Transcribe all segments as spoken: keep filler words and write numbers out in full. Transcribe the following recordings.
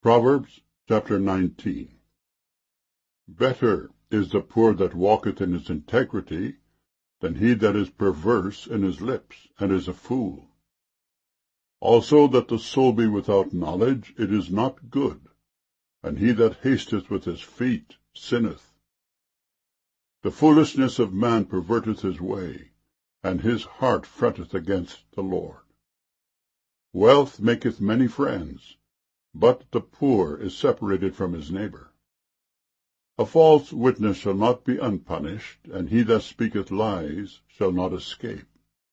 Proverbs chapter nineteen. Better is the poor that walketh in his integrity than he that is perverse in his lips, and is a fool. Also that the soul be without knowledge, it is not good, and he that hasteth with his feet sinneth. The foolishness of man perverteth his way, and his heart fretteth against the Lord. Wealth maketh many friends, but the poor is separated from his neighbor. A false witness shall not be unpunished, and he that speaketh lies shall not escape.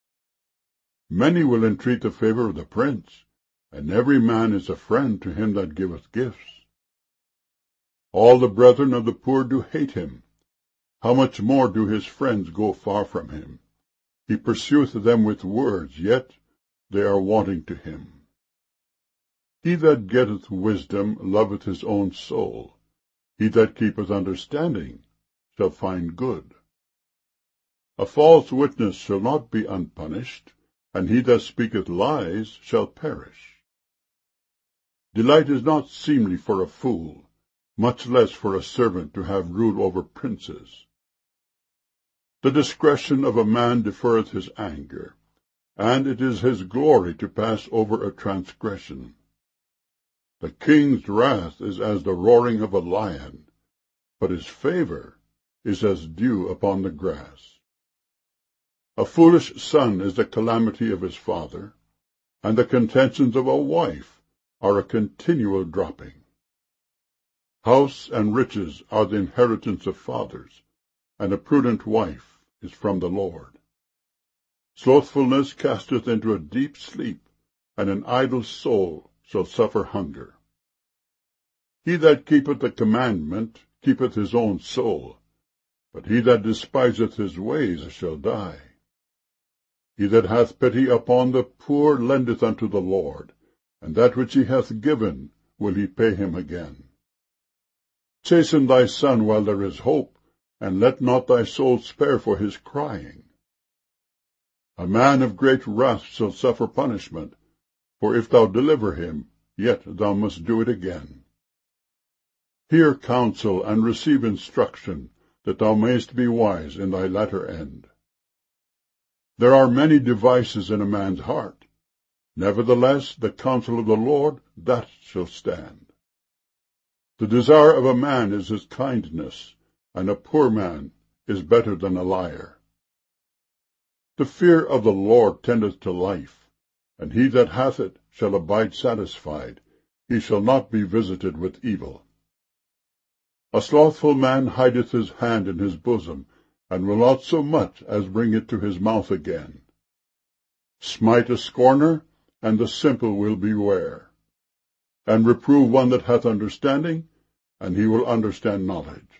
Many will entreat the favor of the prince, and every man is a friend to him that giveth gifts. All the brethren of the poor do hate him. How much more do his friends go far from him? He pursueth them with words, yet they are wanting to him. He that getteth wisdom loveth his own soul. He that keepeth understanding shall find good. A false witness shall not be unpunished, and he that speaketh lies shall perish. Delight is not seemly for a fool, much less for a servant to have rule over princes. The discretion of a man deferreth his anger, and it is his glory to pass over a transgression. The king's wrath is as the roaring of a lion, but his favor is as dew upon the grass. A foolish son is the calamity of his father, and the contentions of a wife are a continual dropping. House and riches are the inheritance of fathers, and a prudent wife is from the Lord. Slothfulness casteth into a deep sleep, and an idle soul shall suffer hunger. He that keepeth the commandment keepeth his own soul, but he that despiseth his ways shall die. He that hath pity upon the poor lendeth unto the Lord, and that which he hath given will he pay him again. Chasten thy son while there is hope, and let not thy soul spare for his crying. A man of great wrath shall suffer punishment, for if thou deliver him, yet thou must do it again. Hear counsel, and receive instruction, that thou mayest be wise in thy latter end. There are many devices in a man's heart. Nevertheless, the counsel of the Lord, that shall stand. The desire of a man is his kindness, and a poor man is better than a liar. The fear of the Lord tendeth to life, and he that hath it shall abide satisfied. He shall not be visited with evil. A slothful man hideth his hand in his bosom, and will not so much as bring it to his mouth again. Smite a scorner, and the simple will beware. And reprove one that hath understanding, and he will understand knowledge.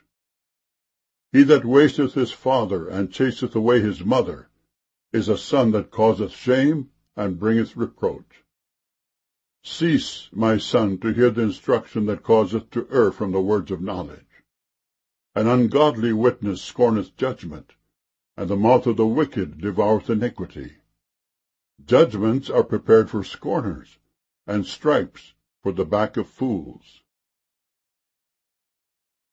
He that wasteth his father, and chaseth away his mother, is a son that causeth shame, and bringeth reproach. Cease, my son, to hear the instruction that causeth to err from the words of knowledge. An ungodly witness scorneth judgment, and the mouth of the wicked devoureth iniquity. Judgments are prepared for scorners, and stripes for the back of fools.